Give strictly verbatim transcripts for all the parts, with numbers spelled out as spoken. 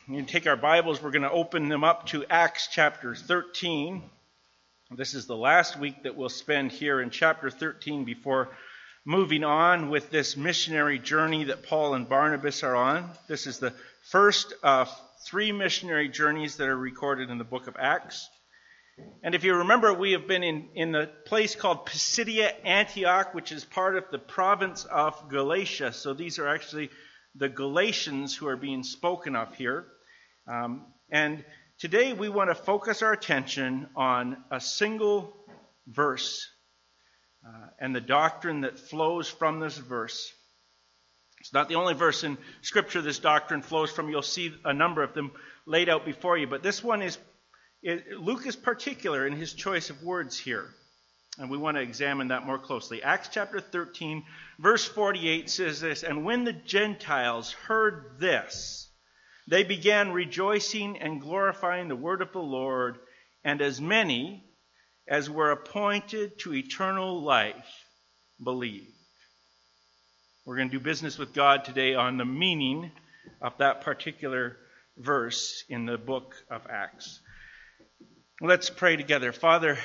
We need to take our Bibles. We're going to open them up to Acts chapter thirteen. This is the last week that we'll spend here in chapter thirteen before moving on with this missionary journey that Paul and Barnabas are on. This is the first of three missionary journeys that are recorded in the book of Acts. And if you remember, we have been in, in the place called Pisidia Antioch, which is part of the province of Galatia. So these are actually the Galatians who are being spoken of here. Um, and today we want to focus our attention on a single verse uh, and the doctrine that flows from this verse. It's not the only verse in Scripture this doctrine flows from. You'll see a number of them laid out before you. But this one is, it, Luke is particular in his choice of words here. And we want to examine that more closely. Acts chapter thirteen, verse forty-eight says this, "And when the Gentiles heard this, they began rejoicing and glorifying the word of the Lord, and as many as were appointed to eternal life believed." We're going to do business with God today on the meaning of that particular verse in the book of Acts. Let's pray together. Father,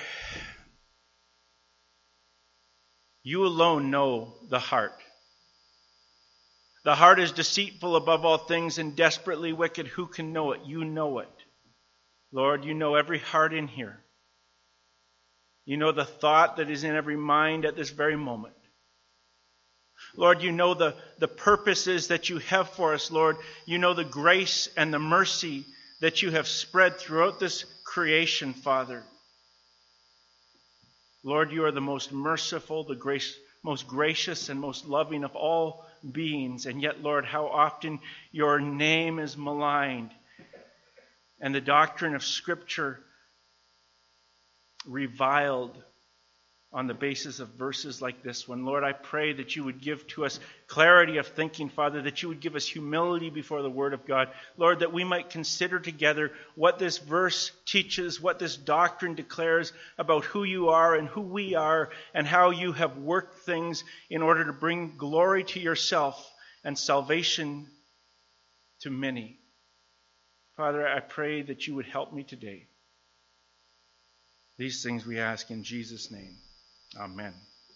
you alone know the heart. The heart is deceitful above all things and desperately wicked. Who can know it? You know it. Lord, you know every heart in here. You know the thought that is in every mind at this very moment. Lord, you know the, the purposes that you have for us, Lord. You know the grace and the mercy that you have spread throughout this creation, Father. Lord, you are the most merciful, the grace, most gracious, and most loving of all beings. And yet, Lord, how often your name is maligned and the doctrine of Scripture reviled on the basis of verses like this one. Lord, I pray that you would give to us clarity of thinking, Father, that you would give us humility before the Word of God. Lord, that we might consider together what this verse teaches, what this doctrine declares about who you are and who we are, and how you have worked things in order to bring glory to yourself and salvation to many. Father, I pray that you would help me today. These things we ask in Jesus' name. Amen.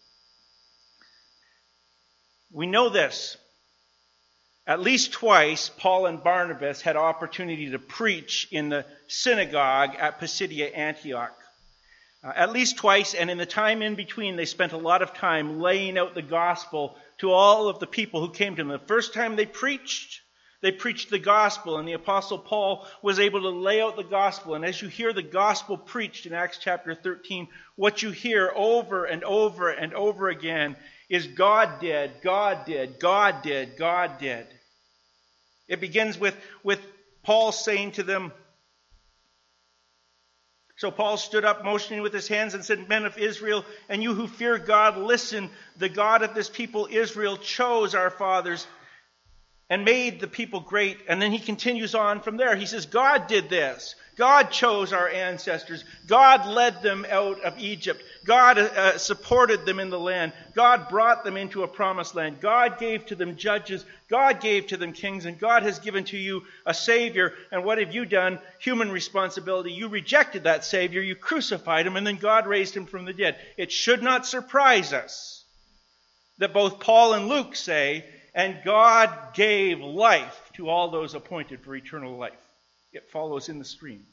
We know this. At least twice, Paul and Barnabas had opportunity to preach in the synagogue at Pisidia Antioch. Uh, at least twice, and in the time in between, they spent a lot of time laying out the gospel to all of the people who came to them. The first time they preached, They preached the gospel, and the Apostle Paul was able to lay out the gospel. And as you hear the gospel preached in Acts chapter thirteen, what you hear over and over and over again is God did, God did, God did, God did. It begins with, with Paul saying to them, "So Paul stood up, motioning with his hands, and said, 'Men of Israel, and you who fear God, listen. The God of this people Israel chose our fathers and made the people great.'" And then he continues on from there. He says, God did this. God chose our ancestors. God led them out of Egypt. God uh, supported them in the land. God brought them into a promised land. God gave to them judges. God gave to them kings. And God has given to you a Savior. And what have you done? Human responsibility. You rejected that Savior. You crucified him. And then God raised him from the dead. It should not surprise us that both Paul and Luke say, "And God gave life to all those appointed for eternal life." It follows in the stream.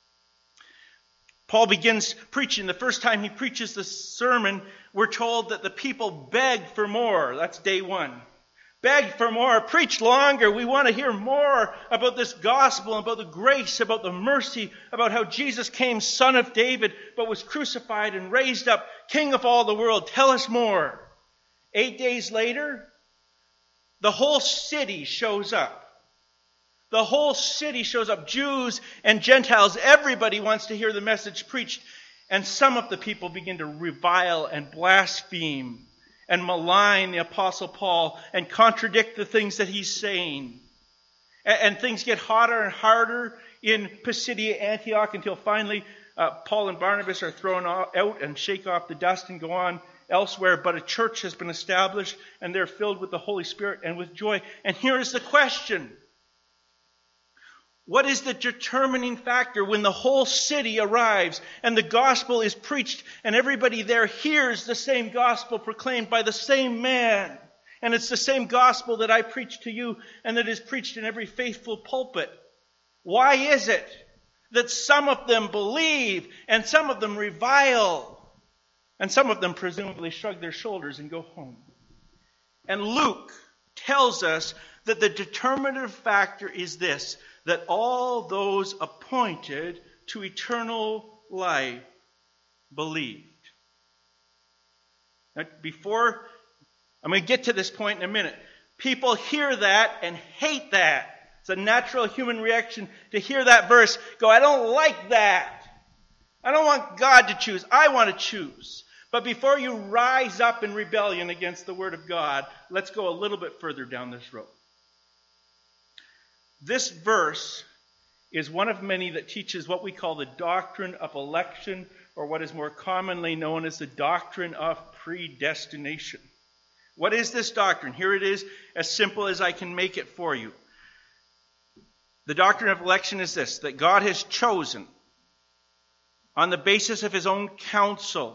Paul begins preaching. The first time he preaches the sermon, we're told that the people begged for more. That's day one. Begged for more. Preach longer. We want to hear more about this gospel, about the grace, about the mercy, about how Jesus came, Son of David, but was crucified and raised up, King of all the world. Tell us more. Eight days later, the whole city shows up. The whole city shows up. Jews and Gentiles. Everybody wants to hear the message preached. And some of the people begin to revile and blaspheme and malign the Apostle Paul and contradict the things that he's saying. And, and things get hotter and harder in Pisidia Antioch until finally uh, Paul and Barnabas are thrown out and shake off the dust and go on elsewhere. But a church has been established, and they're filled with the Holy Spirit and with joy. And here is the question. What is the determining factor when the whole city arrives and the gospel is preached and everybody there hears the same gospel proclaimed by the same man? And it's the same gospel that I preach to you and that is preached in every faithful pulpit. Why is it that some of them believe and some of them revile and some of them presumably shrug their shoulders and go home? And Luke tells us that the determinative factor is this, that all those appointed to eternal life believed. Now, before, I'm going to get to this point in a minute. People hear that and hate that. It's a natural human reaction to hear that verse, go, I don't like that. I don't want God to choose. I want to choose. But before you rise up in rebellion against the Word of God, let's go a little bit further down this road. This verse is one of many that teaches what we call the doctrine of election, or what is more commonly known as the doctrine of predestination. What is this doctrine? Here it is, as simple as I can make it for you. The doctrine of election is this, that God has chosen on the basis of his own counsel,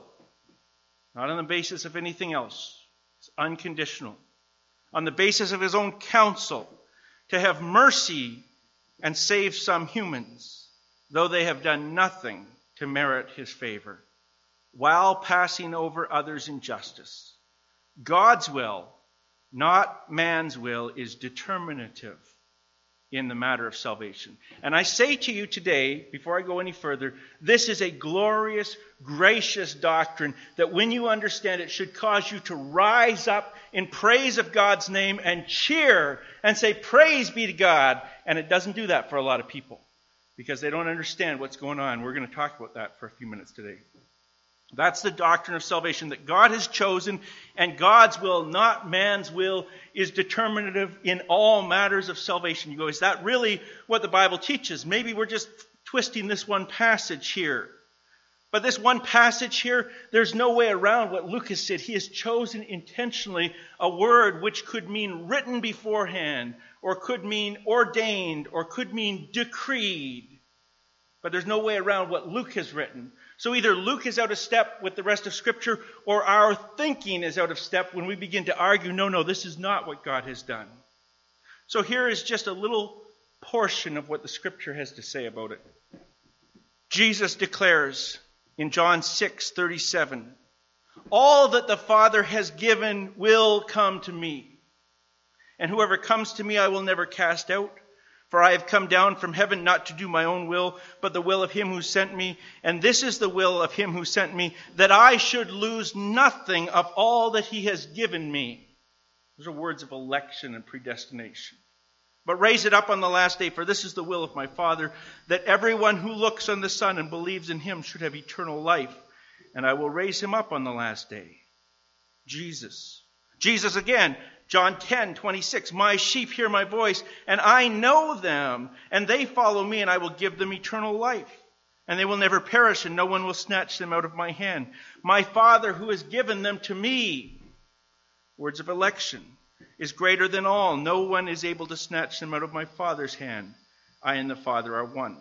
not on the basis of anything else. It's unconditional. On the basis of his own counsel, to have mercy and save some humans, though they have done nothing to merit his favor, while passing over others in justice. God's will, not man's will, is determinative in the matter of salvation. And I say to you today, before I go any further, this is a glorious, gracious doctrine that when you understand it should cause you to rise up in praise of God's name and cheer and say, praise be to God. And it doesn't do that for a lot of people because they don't understand what's going on. We're going to talk about that for a few minutes today. That's the doctrine of salvation, that God has chosen, and God's will, not man's will, is determinative in all matters of salvation. You go, is that really what the Bible teaches? Maybe we're just twisting this one passage here. But this one passage here, there's no way around what Luke has said. He has chosen intentionally a word which could mean written beforehand, or could mean ordained, or could mean decreed. But there's no way around what Luke has written. So either Luke is out of step with the rest of Scripture, or our thinking is out of step when we begin to argue, no, no, this is not what God has done. So here is just a little portion of what the Scripture has to say about it. Jesus declares in John six thirty-seven, all that the Father has given will come to me. And whoever comes to me I will never cast out. For I have come down from heaven not to do my own will, but the will of him who sent me. And this is the will of him who sent me, that I should lose nothing of all that he has given me. Those are words of election and predestination. But raise it up on the last day, for this is the will of my Father, that everyone who looks on the Son and believes in him should have eternal life. And I will raise him up on the last day. Jesus. Jesus again. John ten twenty-six, my sheep hear my voice, and I know them, and they follow me, and I will give them eternal life. And they will never perish, and no one will snatch them out of my hand. My Father who has given them to me, words of election, is greater than all. No one is able to snatch them out of my Father's hand. I and the Father are one.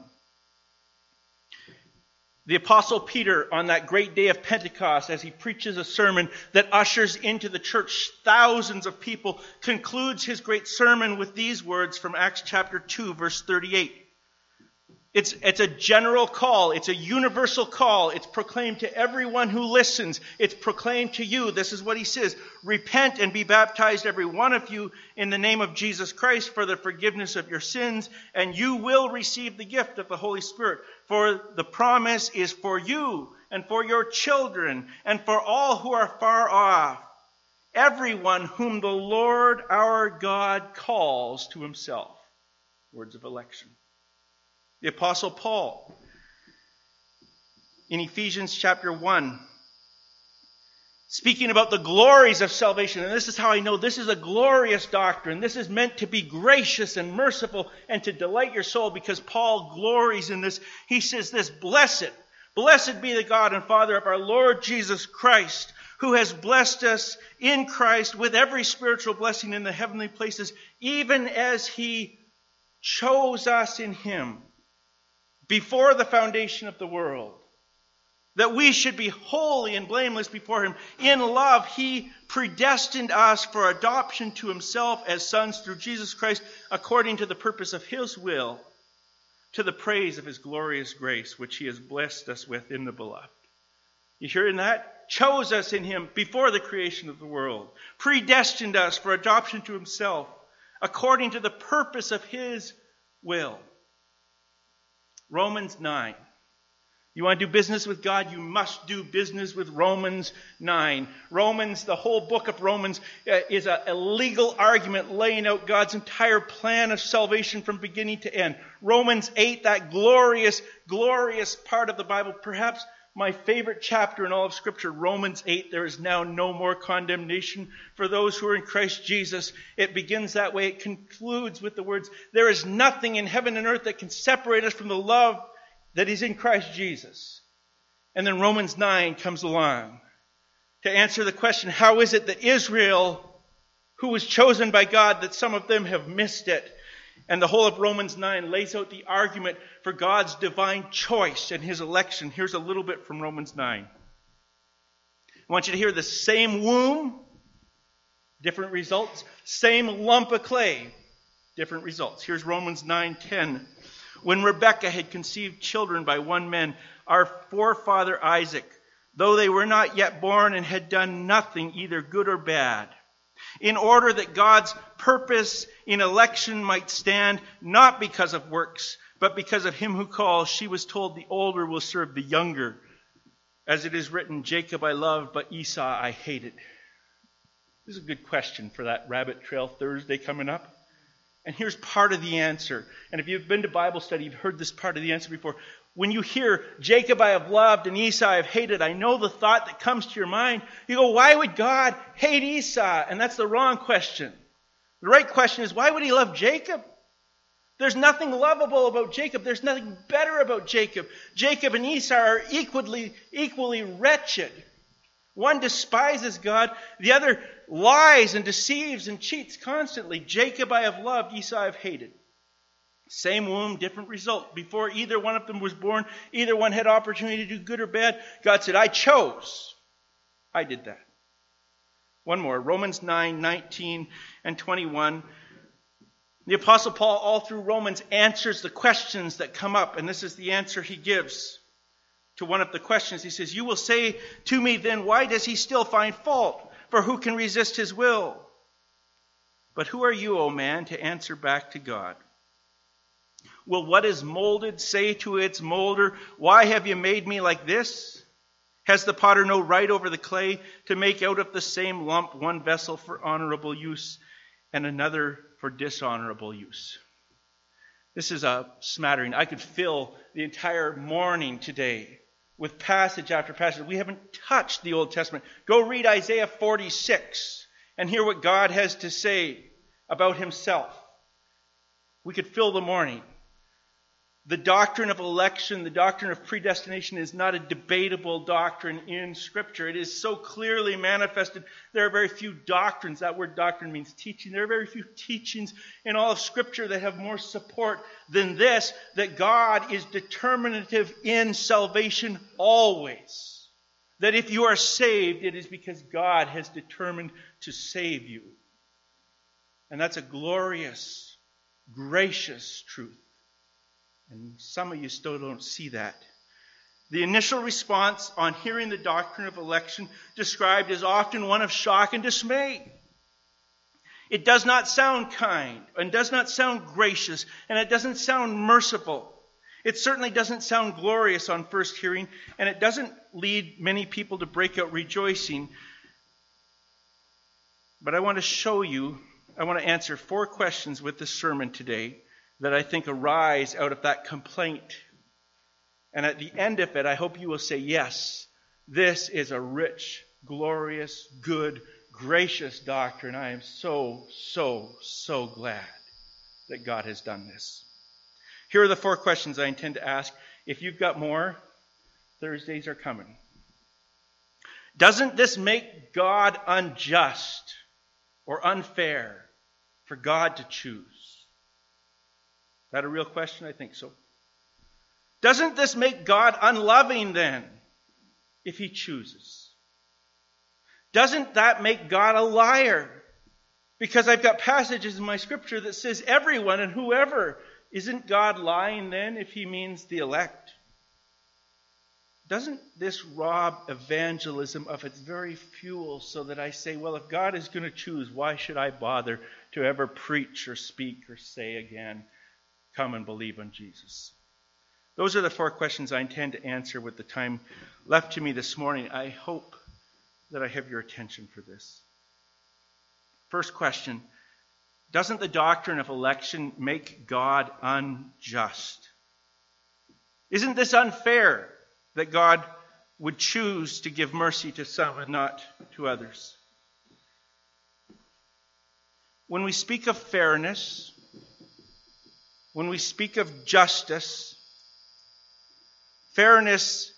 The Apostle Peter, on that great day of Pentecost, as he preaches a sermon that ushers into the church thousands of people, concludes his great sermon with these words from Acts chapter two, verse thirty-eight. It's, it's a general call. It's a universal call. It's proclaimed to everyone who listens. It's proclaimed to you. This is what he says. Repent and be baptized, every one of you, in the name of Jesus Christ for the forgiveness of your sins, and you will receive the gift of the Holy Spirit. For the promise is for you and for your children and for all who are far off, everyone whom the Lord our God calls to himself. Words of election. The Apostle Paul, in Ephesians chapter one, speaking about the glories of salvation, and this is how I know this is a glorious doctrine. This is meant to be gracious and merciful and to delight your soul, because Paul glories in this. He says this, blessed, blessed be the God and Father of our Lord Jesus Christ, who has blessed us in Christ with every spiritual blessing in the heavenly places, even as he chose us in him before the foundation of the world, that we should be holy and blameless before him. In love, he predestined us for adoption to himself as sons through Jesus Christ, according to the purpose of his will, to the praise of his glorious grace, which he has blessed us with in the beloved. You hearing that? Chose us in him before the creation of the world, predestined us for adoption to himself, according to the purpose of his will. Romans nine. You want to do business with God? You must do business with Romans nine. Romans, the whole book of Romans, uh, is a, a legal argument laying out God's entire plan of salvation from beginning to end. Romans eight, that glorious, glorious part of the Bible, perhaps my favorite chapter in all of Scripture, Romans eight, there is now no more condemnation for those who are in Christ Jesus. It begins that way. It concludes with the words, there is nothing in heaven and earth that can separate us from the love that is in Christ Jesus. And then Romans nine comes along to answer the question, how is it that Israel, who was chosen by God, that some of them have missed it? And the whole of Romans nine lays out the argument for God's divine choice and his election. Here's a little bit from Romans nine. I want you to hear the same womb, different results. Same lump of clay, different results. Here's Romans nine ten. When Rebekah had conceived children by one man, our forefather Isaac, though they were not yet born and had done nothing, either good or bad, in order that God's purpose in election might stand, not because of works, but because of him who calls, she was told, the older will serve the younger. As it is written, Jacob I loved, but Esau I hated. This is a good question for that Rabbit Trail Thursday coming up. And here's part of the answer. And if you've been to Bible study, you've heard this part of the answer before. When you hear, Jacob I have loved and Esau I have hated, I know the thought that comes to your mind. You go, why would God hate Esau? And that's the wrong question. The right question is, why would he love Jacob? There's nothing lovable about Jacob. There's nothing better about Jacob. Jacob and Esau are equally, equally wretched. One despises God. The other lies and deceives and cheats constantly. Jacob I have loved, Esau I have hated. Same womb, different result. Before either one of them was born, either one had opportunity to do good or bad. God said, I chose. I did that. One more, Romans nine, nineteen and twenty-one. The Apostle Paul, all through Romans, answers the questions that come up. And this is the answer he gives to one of the questions. He says, you will say to me then, why does he still find fault? For who can resist his will? But who are you, O man, to answer back to God? Will what is molded say to its molder, why have you made me like this? Has the potter no right over the clay to make out of the same lump one vessel for honorable use and another for dishonorable use? This is a smattering. I could fill the entire morning today with passage after passage. We haven't touched the Old Testament. Go read Isaiah forty-six and hear what God has to say about himself. We could fill the morning. The doctrine of election, the doctrine of predestination is not a debatable doctrine in Scripture. It is so clearly manifested. There are very few doctrines. That word doctrine means teaching. There are very few teachings in all of Scripture that have more support than this, that God is determinative in salvation always. That if you are saved, it is because God has determined to save you. And that's a glorious, gracious truth. And some of you still don't see that. The initial response on hearing the doctrine of election described is often one of shock and dismay. It does not sound kind, and does not sound gracious, and it doesn't sound merciful. It certainly doesn't sound glorious on first hearing, and it doesn't lead many people to break out rejoicing. But I want to show you, I want to answer four questions with this sermon today that I think arise out of that complaint. And at the end of it, I hope you will say, yes, this is a rich, glorious, good, gracious doctrine. I am so, so, so glad that God has done this. Here are the four questions I intend to ask. If you've got more, Thursdays are coming. Doesn't this make God unjust or unfair for God to choose? that a real question? I think so. Doesn't this make God unloving then, if he chooses? Doesn't that make God a liar? Because I've got passages in my scripture that says everyone and whoever. Isn't God lying then if he means the elect? Doesn't this rob evangelism of its very fuel so that I say, well, if God is going to choose, why should I bother to ever preach or speak or say again, come and believe on Jesus? Those are the four questions I intend to answer with the time left to me this morning. I hope that I have your attention for this. First question, doesn't the doctrine of election make God unjust? Isn't this unfair that God would choose to give mercy to some and not to others? When we speak of fairness, when we speak of justice, fairness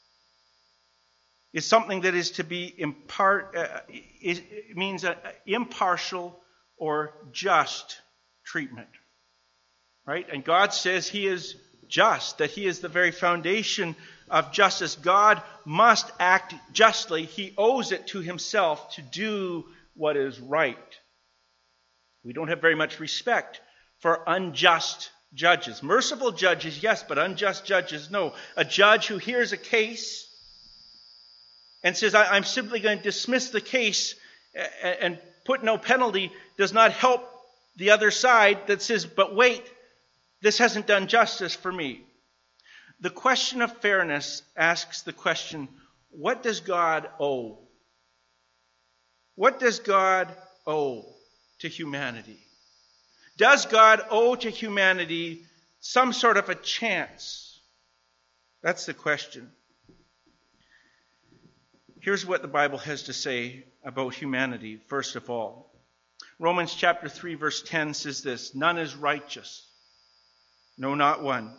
is something that is to be impart, uh, it means an impartial or just treatment. Right? And God says he is just, that he is the very foundation of justice. God must act justly. He owes it to himself to do what is right. We don't have very much respect for unjust judges. Merciful judges, yes, but unjust judges, no. A judge who hears a case and says, I'm simply going to dismiss the case and put no penalty, does not help the other side that says, but wait, this hasn't done justice for me. The question of fairness asks the question, what does God owe? What does God owe to humanity? Does God owe to humanity some sort of a chance? That's the question. Here's what the Bible has to say about humanity, first of all. Romans chapter three, verse ten says this, none is righteous, no, not one.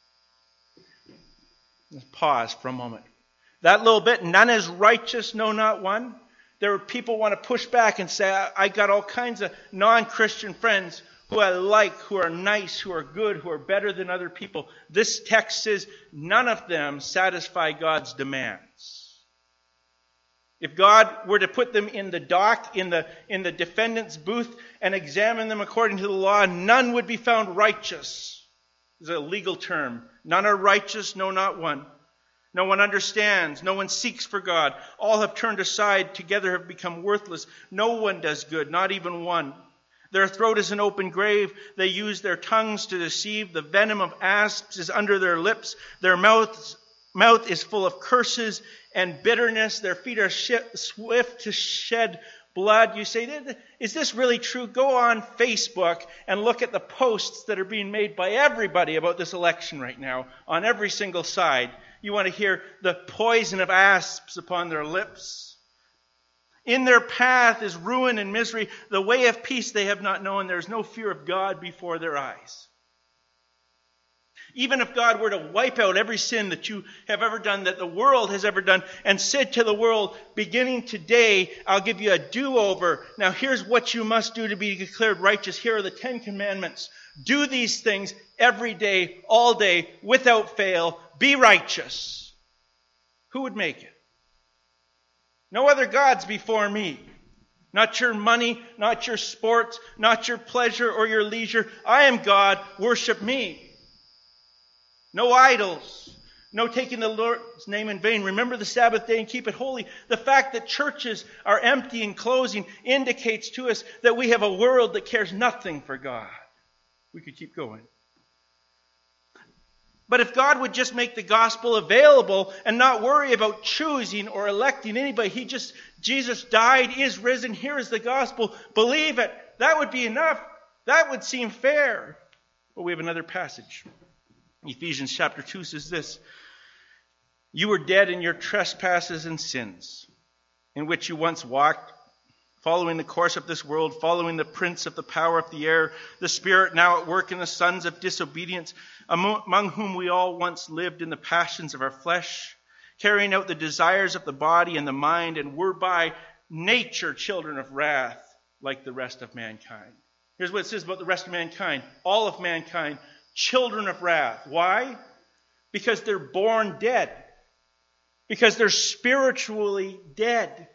Let's pause for a moment. That little bit, none is righteous, no, not one. There are people who want to push back and say, I, I got all kinds of non-Christian friends who I like, who are nice, who are good, who are better than other people. This text says none of them satisfy God's demands. If God were to put them in the dock, in the, in the defendant's booth, and examine them according to the law, none would be found righteous. It's a legal term. None are righteous, no, not one. No one understands. No one seeks for God. All have turned aside. Together have become worthless. No one does good, not even one. Their throat is an open grave. They use their tongues to deceive. The venom of asps is under their lips. Their mouths, mouth is full of curses and bitterness. Their feet are sh- swift to shed blood. You say, is this really true? Go on Facebook and look at the posts that are being made by everybody about this election right now on every single side. You want to hear the poison of asps upon their lips. In their path is ruin and misery. The way of peace they have not known. There is no fear of God before their eyes. Even if God were to wipe out every sin that you have ever done, that the world has ever done, and said to the world, beginning today, I'll give you a do-over. Now here's what you must do to be declared righteous. Here are the Ten Commandments. Do these things every day, all day, without fail. Be righteous. Who would make it? No other gods before me. Not your money, not your sports, not your pleasure or your leisure. I am God. Worship me. No idols. No taking the Lord's name in vain. Remember the Sabbath day and keep it holy. The fact that churches are empty and closing indicates to us that we have a world that cares nothing for God. We could keep going. But if God would just make the gospel available and not worry about choosing or electing anybody, he just, Jesus died, is risen, here is the gospel, believe it, that would be enough. That would seem fair. But we have another passage. Ephesians chapter two says this, you were dead in your trespasses and sins, in which you once walked, following the course of this world, following the prince of the power of the air, the spirit now at work in the sons of disobedience, among whom we all once lived in the passions of our flesh, carrying out the desires of the body and the mind, and were by nature children of wrath, like the rest of mankind. Here's what it says about the rest of mankind. All of mankind children of wrath. Why? Because they're born dead. Because they're spiritually dead.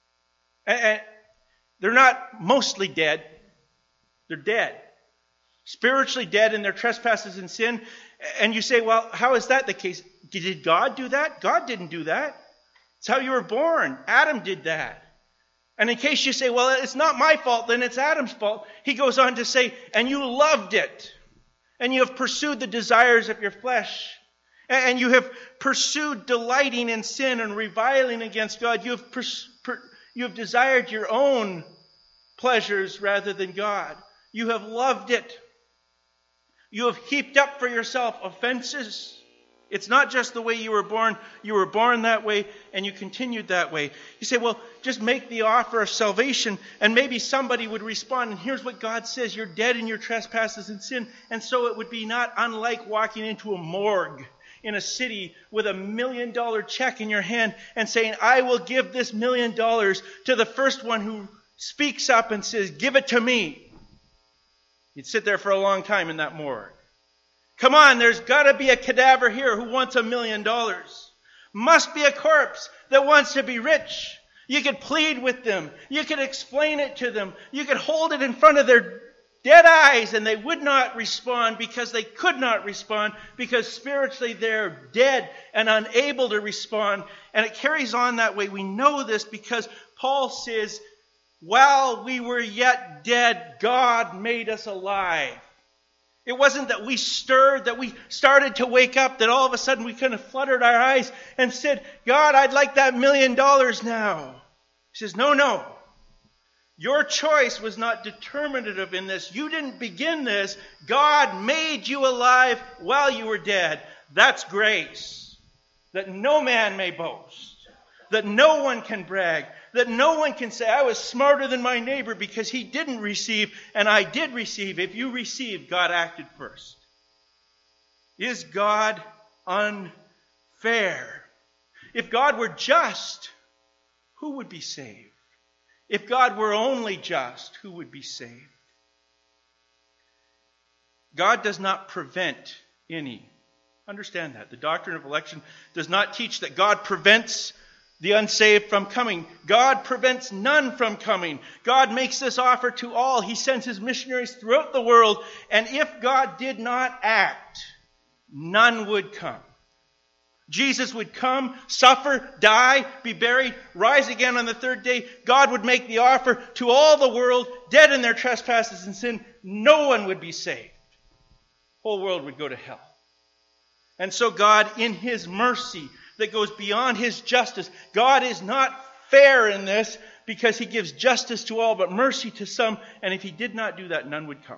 And they're not mostly dead. They're dead. Spiritually dead in their trespasses and sin. And you say, well, how is that the case? Did God do that? God didn't do that. It's how you were born. Adam did that. And in case you say, well, it's not my fault, then it's Adam's fault. He goes on to say, and you loved it. And you have pursued the desires of your flesh. And you have pursued delighting in sin and reviling against God. You have, pers- per- you have desired your own pleasures rather than God. You have loved it. You have heaped up for yourself offenses. It's not just the way you were born. You were born that way and you continued that way. You say, well, just make the offer of salvation and maybe somebody would respond. And here's what God says. You're dead in your trespasses and sin. And so it would be not unlike walking into a morgue in a city with a million dollar check in your hand and saying, I will give this million dollars to the first one who speaks up and says, give it to me. You'd sit there for a long time in that morgue. Come on, there's got to be a cadaver here who wants a million dollars. Must be a corpse that wants to be rich. You could plead with them. You could explain it to them. You could hold it in front of their dead eyes and they would not respond because they could not respond because spiritually they're dead and unable to respond. And it carries on that way. We know this because Paul says, while we were yet dead, God made us alive. It wasn't that we stirred, that we started to wake up, that all of a sudden we kind of fluttered our eyes and said, God, I'd like that million dollars now. He says, no, no. Your choice was not determinative in this. You didn't begin this. God made you alive while you were dead. That's grace. That no man may boast. That no one can brag. That no one can say, I was smarter than my neighbor because he didn't receive and I did receive. If you received, God acted first. Is God unfair? If God were just, who would be saved? If God were only just, who would be saved? God does not prevent any. Understand that. The doctrine of election does not teach that God prevents the unsaved from coming. God prevents none from coming. God makes this offer to all. He sends his missionaries throughout the world. And if God did not act, none would come. Jesus would come, suffer, die, be buried, rise again on the third day. God would make the offer to all the world, dead in their trespasses and sin. No one would be saved. The whole world would go to hell. And so God, in his mercy, that goes beyond his justice. God is not fair in this because he gives justice to all but mercy to some. And if he did not do that, none would come.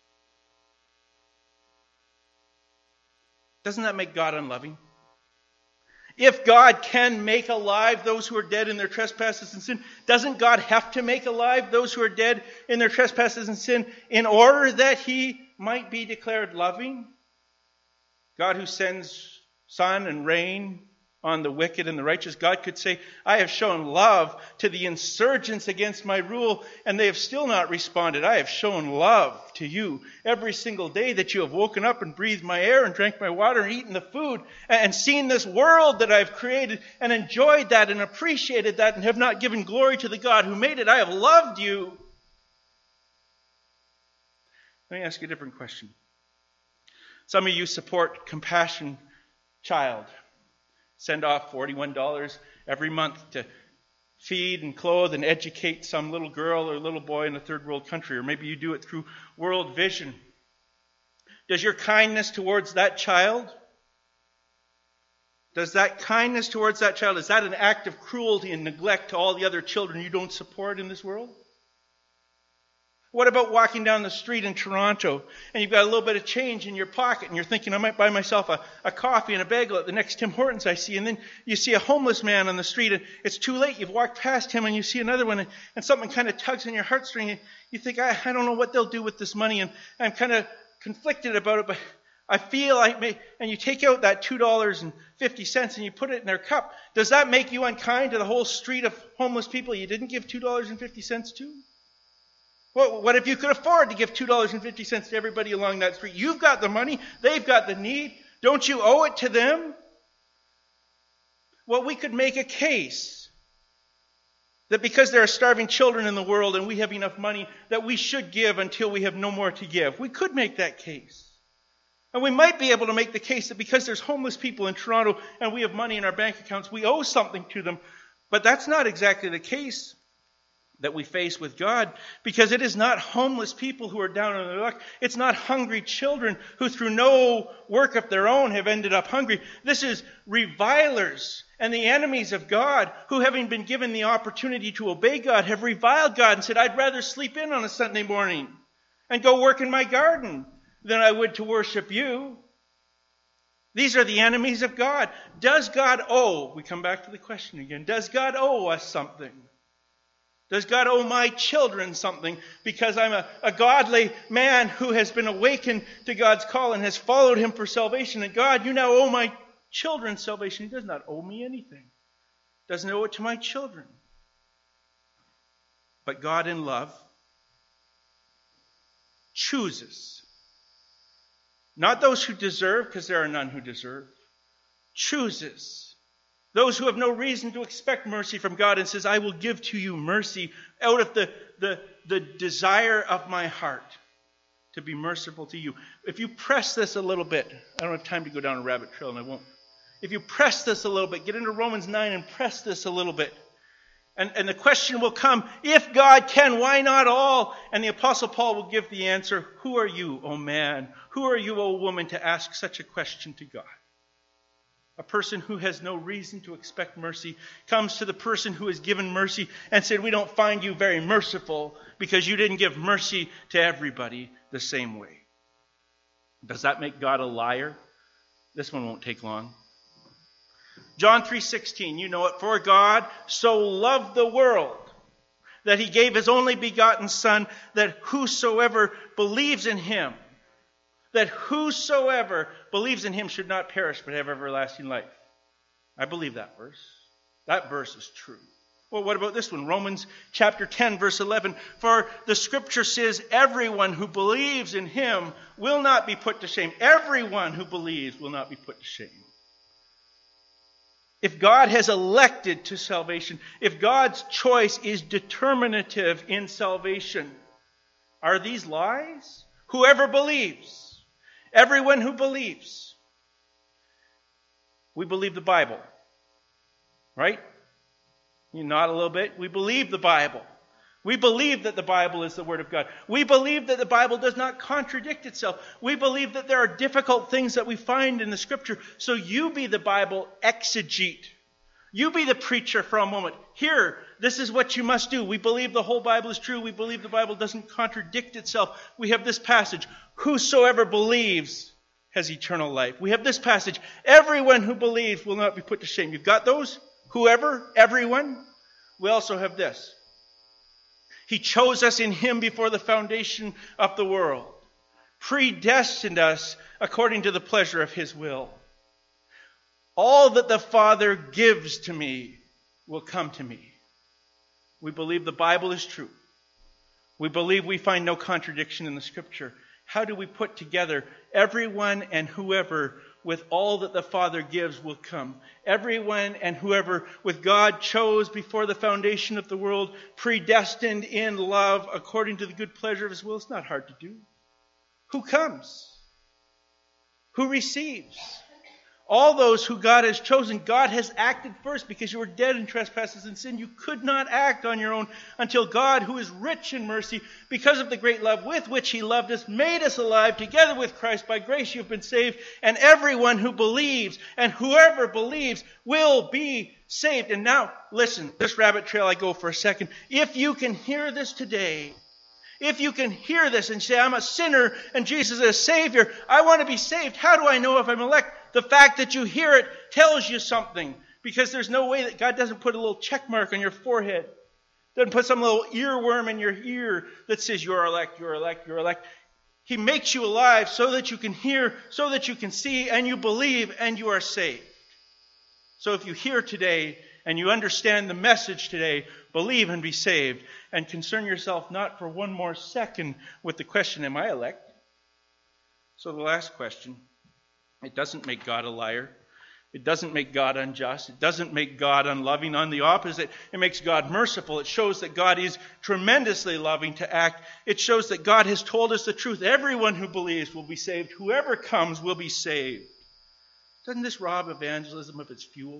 Doesn't that make God unloving? If God can make alive those who are dead in their trespasses and sin, doesn't God have to make alive those who are dead in their trespasses and sin in order that he might be declared loving? God who sends sun and rain on the wicked and the righteous. God could say, I have shown love to the insurgents against my rule, and they have still not responded. I have shown love to you every single day that you have woken up and breathed my air and drank my water and eaten the food and seen this world that I've created and enjoyed that and appreciated that and have not given glory to the God who made it. I have loved you. Let me ask you a different question. Some of you support Compassion Child. Send off forty-one dollars every month to feed and clothe and educate some little girl or little boy in a third world country. Or maybe you do it through World Vision. Does your kindness towards that child, does that kindness towards that child, is that an act of cruelty and neglect to all the other children you don't support in this world? What about walking down the street in Toronto and you've got a little bit of change in your pocket and you're thinking, I might buy myself a, a coffee and a bagel at the next Tim Hortons I see, and then you see a homeless man on the street and it's too late. You've walked past him and you see another one and, and something kind of tugs on your heartstring. And you think, I, I don't know what they'll do with this money, and I'm kind of conflicted about it, but I feel I may, and you take out that two dollars and fifty cents and you put it in their cup. Does that make you unkind to the whole street of homeless people you didn't give two dollars and fifty cents to? What, what if you could afford to give two dollars and fifty cents to everybody along that street? You've got the money. They've got the need. Don't you owe it to them? Well, we could make a case that because there are starving children in the world and we have enough money, that we should give until we have no more to give. We could make that case. And we might be able to make the case that because there's homeless people in Toronto and we have money in our bank accounts, we owe something to them. But that's not exactly the case that we face with God, because it is not homeless people who are down on their luck. It's not hungry children who through no work of their own have ended up hungry. This is revilers and the enemies of God who, having been given the opportunity to obey God, have reviled God and said, I'd rather sleep in on a Sunday morning and go work in my garden than I would to worship you. These are the enemies of God. Does God owe, we come back to the question again, does God owe us something? Does God owe my children something because I'm a, a godly man who has been awakened to God's call and has followed him for salvation? And God, you now owe my children salvation. He does not owe me anything. Doesn't owe it to my children. But God in love chooses. Not those who deserve, because there are none who deserve. Chooses. Those who have no reason to expect mercy from God, and says, I will give to you mercy out of the, the, the desire of my heart to be merciful to you. If you press this a little bit, I don't have time to go down a rabbit trail, and I won't. If you press this a little bit, get into Romans nine and press this a little bit. And, and the question will come, if God can, why not all? And the Apostle Paul will give the answer, who are you, O man? Who are you, O woman, to ask such a question to God? A person who has no reason to expect mercy comes to the person who has given mercy and said, we don't find you very merciful because you didn't give mercy to everybody the same way. Does that make God a liar? This one won't take long. John three sixteen, you know it. For God so loved the world that he gave his only begotten Son, that whosoever believes in him, that whosoever believes in him should not perish but have everlasting life. I believe that verse. That verse is true. Well, what about this one? Romans chapter ten, verse eleven. For the scripture says, everyone who believes in him will not be put to shame. Everyone who believes will not be put to shame. If God has elected to salvation, if God's choice is determinative in salvation, are these lies? Whoever believes, everyone who believes. We believe the Bible, right? You nod a little bit. We believe the Bible. We believe that the Bible is the Word of God. We believe that the Bible does not contradict itself. We believe that there are difficult things that we find in the Scripture. So you be the Bible exegete. You be the preacher for a moment. Here, this is what you must do. We believe the whole Bible is true. We believe the Bible doesn't contradict itself. We have this passage. Whosoever believes has eternal life. We have this passage. Everyone who believes will not be put to shame. You've got those? Whoever, everyone. We also have this. He chose us in him before the foundation of the world, predestined us according to the pleasure of his will. All that the Father gives to me will come to me. We believe the Bible is true. We believe we find no contradiction in the Scripture. How do we put together everyone and whoever with all that the Father gives will come? Everyone and whoever with God chose before the foundation of the world, predestined in love according to the good pleasure of his will. It's not hard to do. Who comes? Who receives? All those who God has chosen, God has acted first because you were dead in trespasses and sin. You could not act on your own until God, who is rich in mercy, because of the great love with which he loved us, made us alive together with Christ. By grace you have been saved, and everyone who believes and whoever believes will be saved. And now, listen, this rabbit trail I go for a second. If you can hear this today, if you can hear this and say, I'm a sinner and Jesus is a Savior, I want to be saved. How do I know if I'm elect? The fact that you hear it tells you something, because there's no way that God doesn't put a little check mark on your forehead. Doesn't put some little earworm in your ear that says you're elect, you're elect, you're elect. He makes you alive so that you can hear, so that you can see, and you believe, and you are saved. So if you hear today and you understand the message today, believe and be saved. And concern yourself not for one more second with the question, am I elect? So the last question, it doesn't make God a liar. It doesn't make God unjust. It doesn't make God unloving. On the opposite, it makes God merciful. It shows that God is tremendously loving to act. It shows that God has told us the truth. Everyone who believes will be saved. Whoever comes will be saved. Doesn't this rob evangelism of its fuel?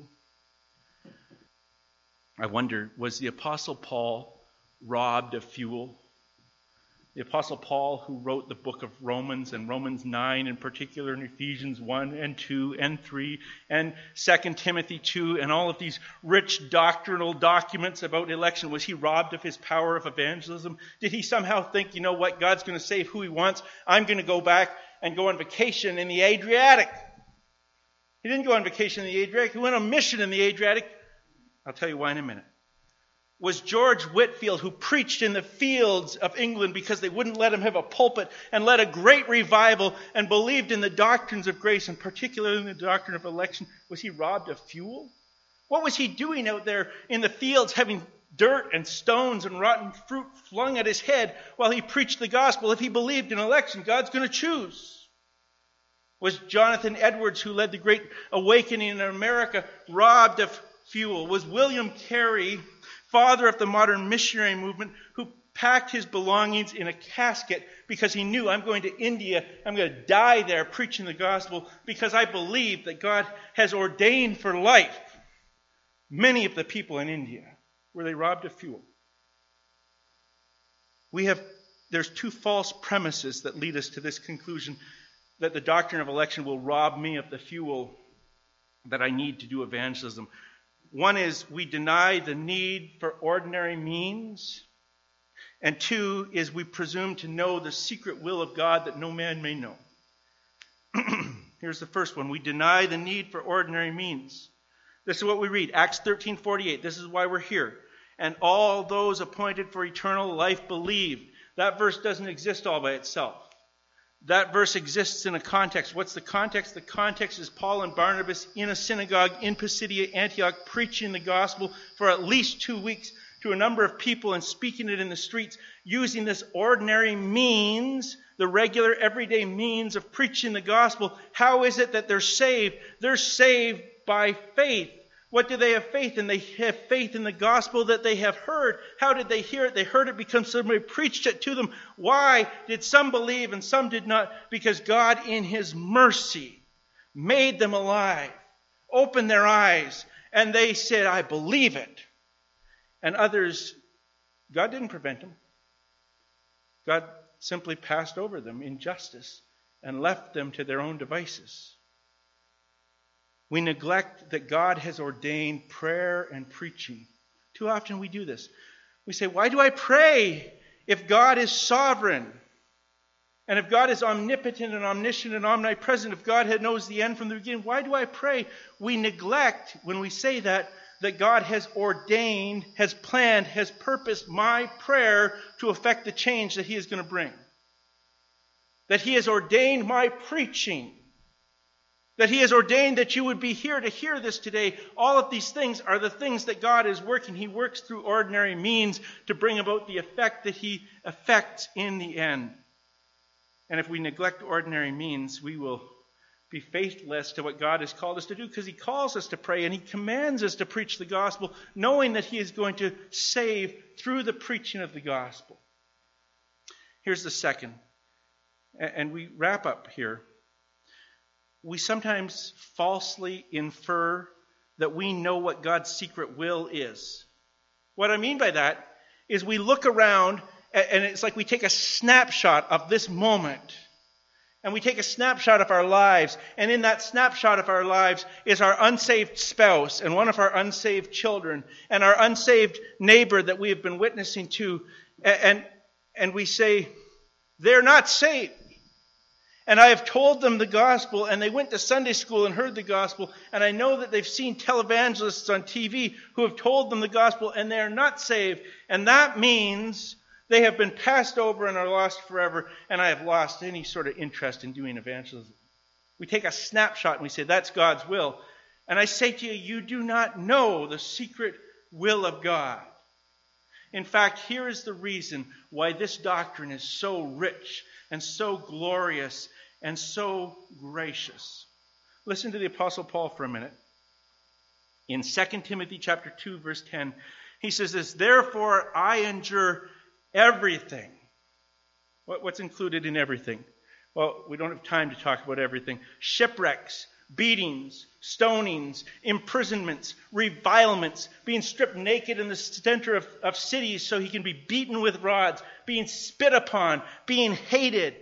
I wonder, was the Apostle Paul robbed of fuel? The Apostle Paul, who wrote the book of Romans, and Romans nine in particular, and Ephesians one and two and three, and Second Timothy two, and all of these rich doctrinal documents about election, was he robbed of his power of evangelism? Did he somehow think, you know what, God's going to save who he wants? I'm going to go back and go on vacation in the Adriatic. He didn't go on vacation in the Adriatic. He went on mission in the Adriatic. I'll tell you why in a minute. Was George Whitefield, who preached in the fields of England because they wouldn't let him have a pulpit, and led a great revival and believed in the doctrines of grace, and particularly in the doctrine of election, was he robbed of fuel? What was he doing out there in the fields, having dirt and stones and rotten fruit flung at his head while he preached the gospel? If he believed in election, God's going to choose. Was Jonathan Edwards, who led the Great Awakening in America, robbed of fuel? Was William Carey, father of the modern missionary movement, who packed his belongings in a casket because he knew, I'm going to India, I'm going to die there preaching the gospel because I believe that God has ordained for life many of the people in India? Were they robbed of fuel? We have, there's two false premises that lead us to this conclusion, that the doctrine of election will rob me of the fuel that I need to do evangelism. One is we deny the need for ordinary means. And two is we presume to know the secret will of God that no man may know. Here's the first one. We deny the need for ordinary means. This is what we read. Acts thirteen forty-eight. This is why we're here. And all those appointed for eternal life believed. That verse doesn't exist all by itself. That verse exists in a context. What's the context? The context is Paul and Barnabas in a synagogue in Pisidia, Antioch, preaching the gospel for at least two weeks to a number of people and speaking it in the streets, using this ordinary means, the regular everyday means of preaching the gospel. How is it that they're saved? They're saved by faith. What do they have faith in? They have faith in the gospel that they have heard. How did they hear it? They heard it because somebody preached it to them. Why did some believe and some did not? Because God in his mercy made them alive, opened their eyes, and they said, I believe it. And others, God didn't prevent them. God simply passed over them in justice and left them to their own devices. We neglect that God has ordained prayer and preaching. Too often we do this. We say, why do I pray if God is sovereign? And if God is omnipotent and omniscient and omnipresent, if God knows the end from the beginning, why do I pray? We neglect, when we say that, that God has ordained, has planned, has purposed my prayer to affect the change that he is going to bring. That he has ordained my preaching. That he has ordained that you would be here to hear this today. All of these things are the things that God is working. He works through ordinary means to bring about the effect that he effects in the end. And if we neglect ordinary means, we will be faithless to what God has called us to do, because he calls us to pray and he commands us to preach the gospel, knowing that he is going to save through the preaching of the gospel. Here's the second. And we wrap up here. We sometimes falsely infer that we know what God's secret will is. What I mean by that is we look around and it's like we take a snapshot of this moment. And we take a snapshot of our lives. And in that snapshot of our lives is our unsaved spouse and one of our unsaved children and our unsaved neighbor that we have been witnessing to. And, and we say, they're not saved. And I have told them the gospel, and they went to Sunday school and heard the gospel, and I know that they've seen televangelists on T V who have told them the gospel, and they are not saved. And that means they have been passed over and are lost forever, and I have lost any sort of interest in doing evangelism. We take a snapshot and we say, that's God's will. And I say to you, you do not know the secret will of God. In fact, here is the reason why this doctrine is so rich and so glorious and so gracious. Listen to the Apostle Paul for a minute. In Second Timothy chapter two, verse ten, he says this, therefore I endure everything. What's included in everything? Well, we don't have time to talk about everything. Shipwrecks, beatings, stonings, imprisonments, revilements, being stripped naked in the center of, of cities so he can be beaten with rods, being spit upon, being hated.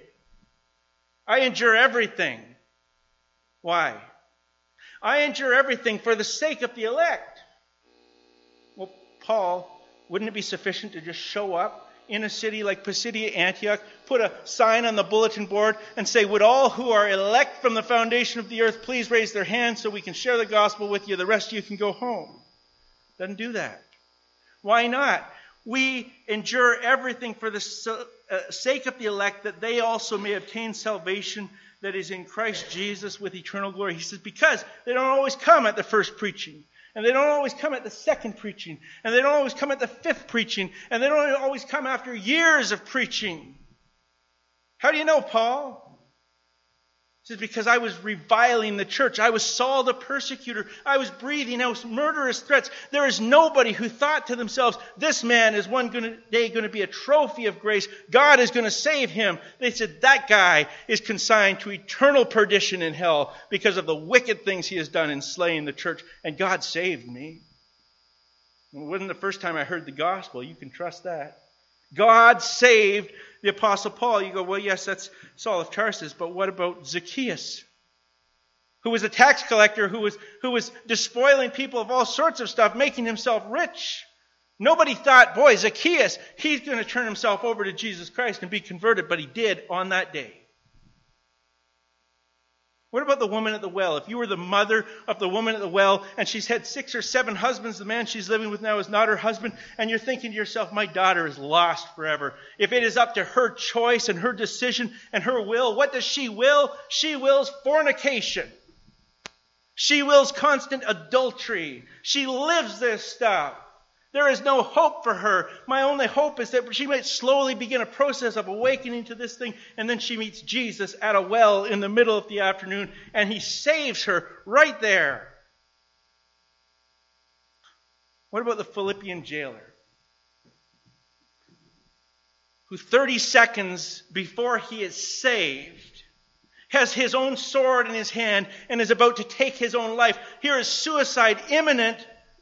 I endure everything. Why? I endure everything for the sake of the elect. Well, Paul, wouldn't it be sufficient to just show up in a city like Pisidia, Antioch, put a sign on the bulletin board and say, would all who are elect from the foundation of the earth please raise their hands so we can share the gospel with you. The rest of you can go home. Doesn't do that. Why not? We endure everything for the sake of the elect, that they also may obtain salvation that is in Christ Jesus with eternal glory. He says, because they don't always come at the first preaching. And they don't always come at the second preaching. And they don't always come at the fifth preaching. And they don't always come after years of preaching. How do you know, Paul? He says, because I was reviling the church. I was Saul the persecutor. I was breathing out murderous threats. There is nobody who thought to themselves, this man is one day going to be a trophy of grace. God is going to save him. They said, that guy is consigned to eternal perdition in hell because of the wicked things he has done in slaying the church. And God saved me. It wasn't the first time I heard the gospel. You can trust that. God saved the Apostle Paul. You go, well, yes, that's Saul of Tarsus, but what about Zacchaeus, who was a tax collector, who was, who was despoiling people of all sorts of stuff, making himself rich? Nobody thought, boy, Zacchaeus, he's going to turn himself over to Jesus Christ and be converted, but he did on that day. What about the woman at the well? If you were the mother of the woman at the well and she's had six or seven husbands, the man she's living with now is not her husband, and you're thinking to yourself, my daughter is lost forever. If it is up to her choice and her decision and her will, what does she will? She wills fornication. She wills constant adultery. She lives this stuff. There is no hope for her. My only hope is that she might slowly begin a process of awakening to this thing, and then she meets Jesus at a well in the middle of the afternoon, and he saves her right there. What about the Philippian jailer, who thirty seconds before he is saved has his own sword in his hand and is about to take his own life? Here is suicide imminent.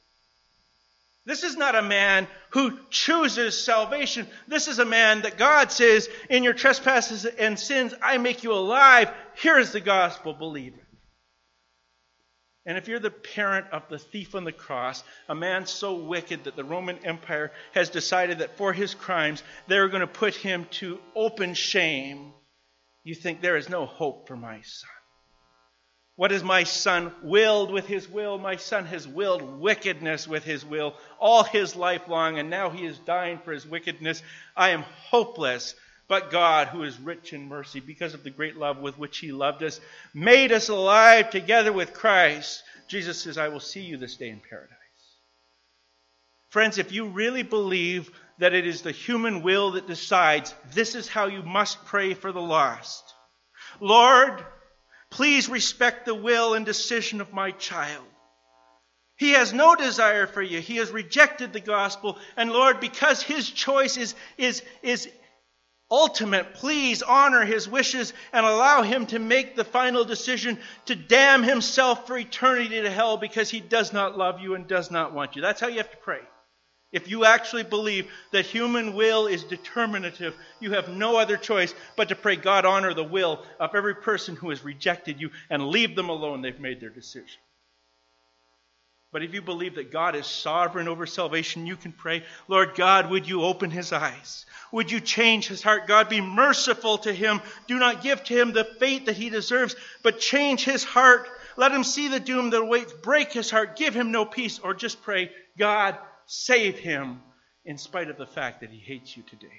This is not a man who chooses salvation. This is a man that God says, in your trespasses and sins, I make you alive. Here is the gospel, believe it. And if you're the parent of the thief on the cross, a man so wicked that the Roman Empire has decided that for his crimes, they're going to put him to open shame, you think there is no hope for my son. What has my son willed with his will? My son has willed wickedness with his will all his life long, and now he is dying for his wickedness. I am hopeless, but God, who is rich in mercy, because of the great love with which he loved us, made us alive together with Christ. Jesus says, I will see you this day in paradise. Friends, if you really believe that it is the human will that decides, this is how you must pray for the lost. Lord, please respect the will and decision of my child. He has no desire for you. He has rejected the gospel. And Lord, because his choice is, is, is ultimate, please honor his wishes and allow him to make the final decision to damn himself for eternity to hell because he does not love you and does not want you. That's how you have to pray. If you actually believe that human will is determinative, you have no other choice but to pray, God, honor the will of every person who has rejected you and leave them alone. They've made their decision. But if you believe that God is sovereign over salvation, you can pray, Lord God, would you open his eyes? Would you change his heart? God, be merciful to him. Do not give to him the fate that he deserves, but change his heart. Let him see the doom that awaits. Break his heart. Give him no peace. Or just pray, God, save him in spite of the fact that he hates you today.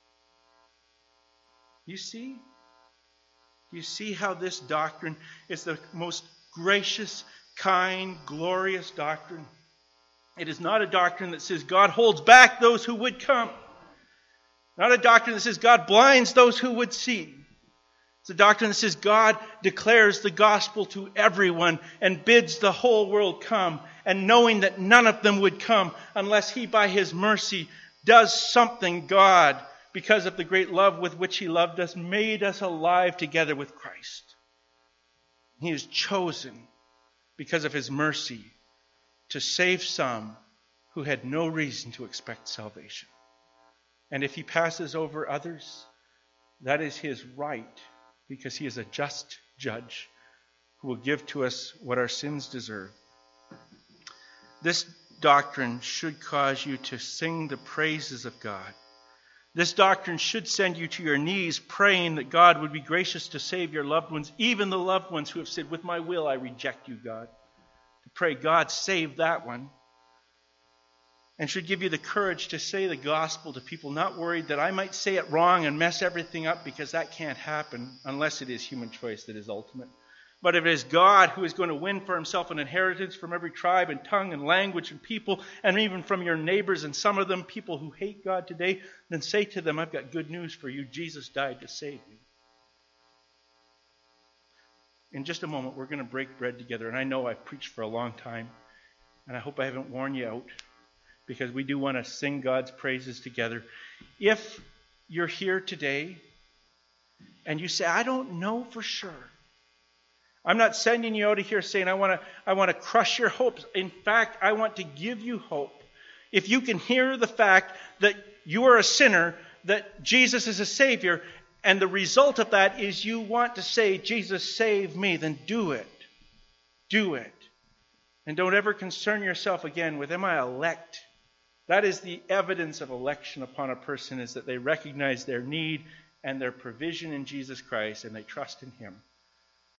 You see? You see how this doctrine is the most gracious, kind, glorious doctrine. It is not a doctrine that says God holds back those who would come. Not a doctrine that says God blinds those who would see. It's a doctrine that says God declares the gospel to everyone and bids the whole world come, and knowing that none of them would come unless He by His mercy does something. God, because of the great love with which He loved us, made us alive together with Christ. He has chosen, because of His mercy, to save some who had no reason to expect salvation. And if He passes over others, that is His right, because He is a just judge who will give to us what our sins deserve. This doctrine should cause you to sing the praises of God. This doctrine should send you to your knees praying that God would be gracious to save your loved ones, even the loved ones who have said, with my will I reject you, God. To pray, God, save that one. And should give you the courage to say the gospel to people, not worried that I might say it wrong and mess everything up, because that can't happen unless it is human choice that is ultimate. But if it is God who is going to win for Himself an inheritance from every tribe and tongue and language and people, and even from your neighbors, and some of them people who hate God today, then say to them, I've got good news for you. Jesus died to save you. In just a moment, we're going to break bread together. And I know I've preached for a long time, and I hope I haven't worn you out, because we do want to sing God's praises together. If you're here today and you say, I don't know for sure, I'm not sending you out of here saying I want to I want to crush your hopes. In fact, I want to give you hope. If you can hear the fact that you are a sinner, that Jesus is a Savior, and the result of that is you want to say, Jesus, save me, then do it. Do it. And don't ever concern yourself again with, am I elect? That is the evidence of election upon a person, is that they recognize their need and their provision in Jesus Christ, and they trust in Him.